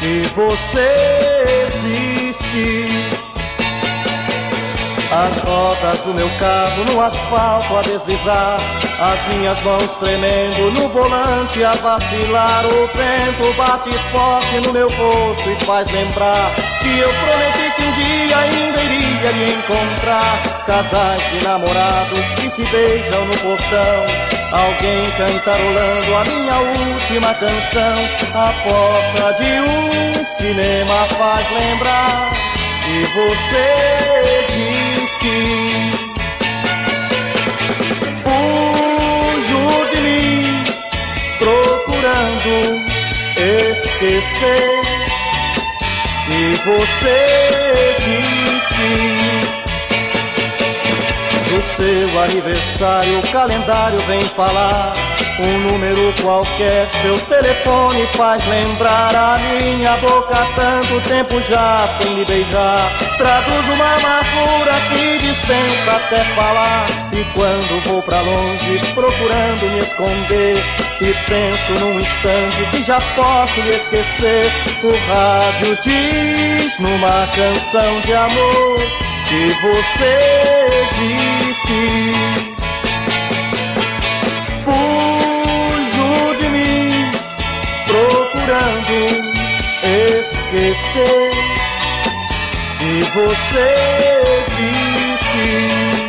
e você existe. As rodas do meu carro no asfalto a deslizar, as minhas mãos tremendo no volante a vacilar. O vento bate forte no meu rosto e faz lembrar que eu prometi que um dia ainda iria lhe encontrar. Casais de namorados que se beijam no portão, alguém cantarolando a minha última canção. A porta de um cinema faz lembrar que você existe. Fujo de mim, procurando esquecer que você existe. Do seu aniversário o calendário vem falar, um número qualquer, seu telefone faz lembrar. A minha boca há tanto tempo já sem me beijar, traduz uma amargura que dispensa até falar. E quando vou pra longe procurando me esconder, e penso num instante que já posso lhe esquecer, o rádio diz numa canção de amor que você existe. Fujo de mim, procurando esquecer que você existe.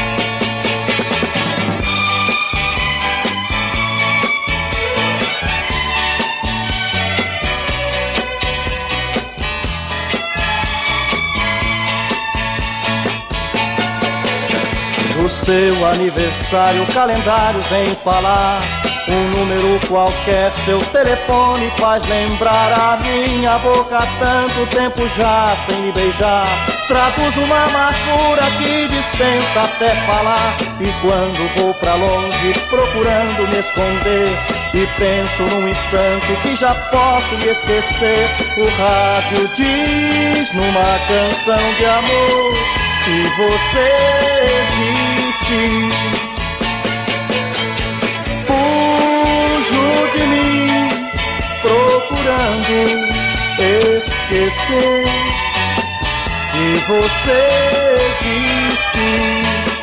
Do seu aniversário o calendário vem falar, um número qualquer, seu telefone faz lembrar. A minha boca há tanto tempo já sem me beijar, traduz uma amargura que dispensa até falar. E quando vou pra longe procurando me esconder, e penso num instante que já posso lhe esquecer, o rádio diz numa canção de amor que você existe. Fujo de mim, procurando esquecer que você existe.